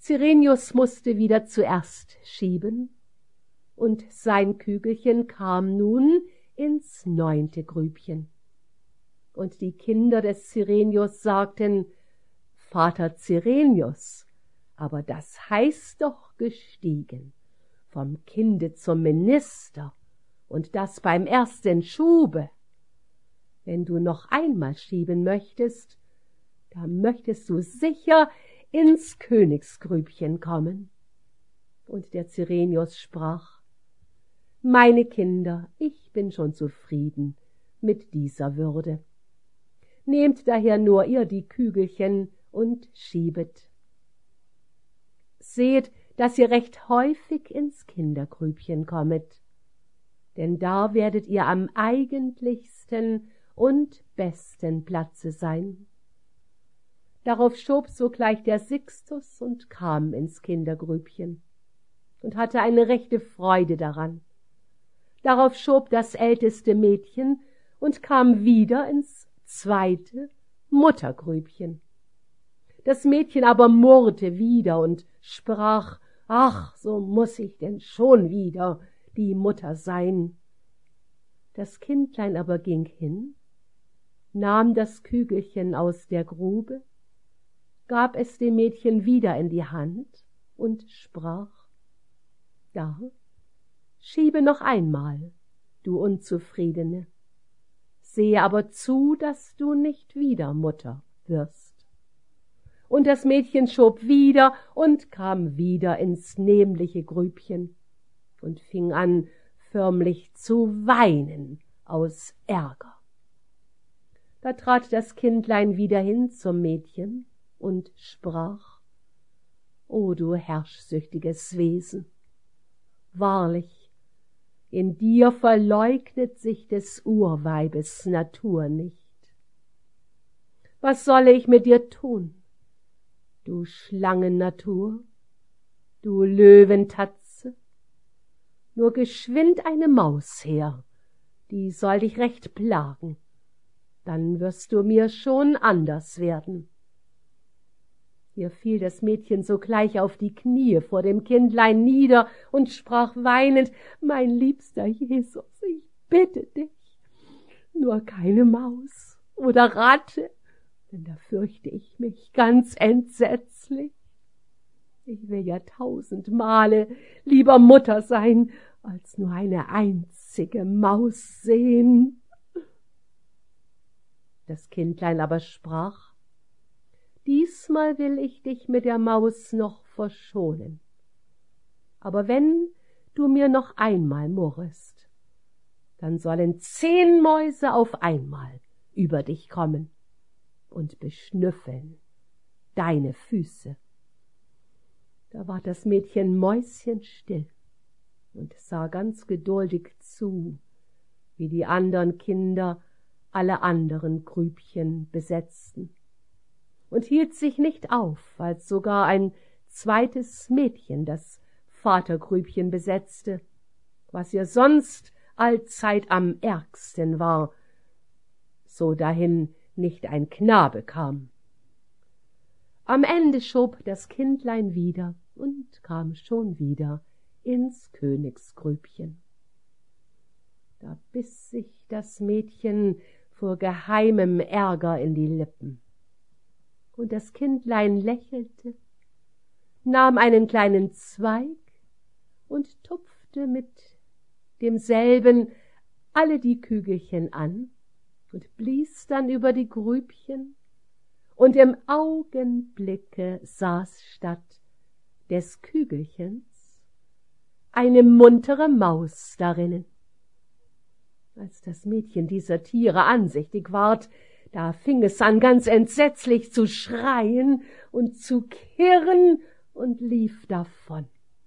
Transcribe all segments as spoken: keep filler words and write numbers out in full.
Cyrenius musste wieder zuerst schieben, und sein Kügelchen kam nun ins neunte Grübchen. Und die Kinder des Cyrenius sagten: »Vater Cyrenius, aber das heißt doch gestiegen, vom Kinde zum Minister, und das beim ersten Schube. Wenn du noch einmal schieben möchtest, da möchtest du sicher ins Königsgrübchen kommen.« Und der Cyrenius sprach: »Meine Kinder, ich bin schon zufrieden mit dieser Würde. Nehmt daher nur ihr die Kügelchen und schiebet. Seht, dass ihr recht häufig ins Kindergrübchen kommet, denn da werdet ihr am eigentlichsten und besten Platze sein.« Darauf schob sogleich der Sixtus und kam ins Kindergrübchen und hatte eine rechte Freude daran. Darauf schob das älteste Mädchen und kam wieder ins zweite Muttergrübchen. Das Mädchen aber murrte wieder und sprach: »Ach, so muß ich denn schon wieder die Mutter sein.« Das Kindlein aber ging hin, nahm das Kügelchen aus der Grube, gab es dem Mädchen wieder in die Hand und sprach: »Da, schiebe noch einmal, du Unzufriedene, sehe aber zu, dass du nicht wieder Mutter wirst.« Und das Mädchen schob wieder und kam wieder ins nämliche Grübchen und fing an, förmlich zu weinen aus Ärger. Da trat das Kindlein wieder hin zum Mädchen und sprach: »O du herrschsüchtiges Wesen, wahrlich, in dir verleugnet sich des Urweibes Natur nicht. Was solle ich mit dir tun, du Schlangennatur, du Löwentatze? Nur geschwind eine Maus her, die soll dich recht plagen, dann wirst du mir schon anders werden.« Hier fiel das Mädchen sogleich auf die Knie vor dem Kindlein nieder und sprach weinend: »Mein liebster Jesus, ich bitte dich, nur keine Maus oder Ratte, denn da fürchte ich mich ganz entsetzlich. Ich will ja tausend Male lieber Mutter sein, als nur eine einzige Maus sehen.« Das Kindlein aber sprach: »Diesmal will ich dich mit der Maus noch verschonen. Aber wenn du mir noch einmal murrest, dann sollen zehn Mäuse auf einmal über dich kommen und beschnüffeln deine Füße.« Da ward das Mädchen mäuschenstill und sah ganz geduldig zu, wie die andern Kinder alle anderen Grübchen besetzten, und hielt sich nicht auf, als sogar ein zweites Mädchen das Vatergrübchen besetzte, was ihr sonst allzeit am ärgsten war, so dahin nicht ein Knabe kam. Am Ende schob das Kindlein wieder und kam schon wieder ins Königsgrübchen. Da biß sich das Mädchen vor geheimem Ärger in die Lippen. Und das Kindlein lächelte, nahm einen kleinen Zweig und tupfte mit demselben alle die Kügelchen an und blies dann über die Grübchen, und im Augenblicke saß statt des Kügelchens eine muntere Maus darinnen. Als das Mädchen dieser Tiere ansichtig ward, da fing es an, ganz entsetzlich zu schreien und zu kirren und lief davon.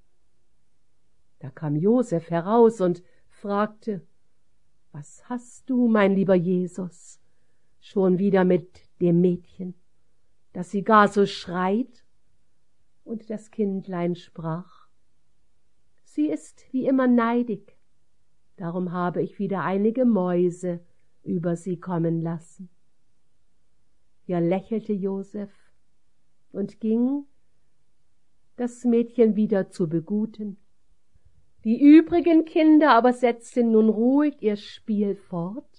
Da kam Joseph heraus und fragte: »Was hast du, mein lieber Jesus, schon wieder mit dem Mädchen, dass sie gar so schreit?« Und das Kindlein sprach: »Sie ist wie immer neidig, darum habe ich wieder einige Mäuse über sie kommen lassen.« Hier lächelte Joseph und ging das Mädchen wieder zu beguten. Die übrigen Kinder aber setzten nun ruhig ihr Spiel fort,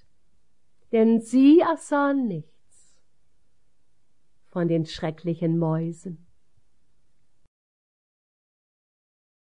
denn sie ersahen nichts von den schrecklichen Mäusen.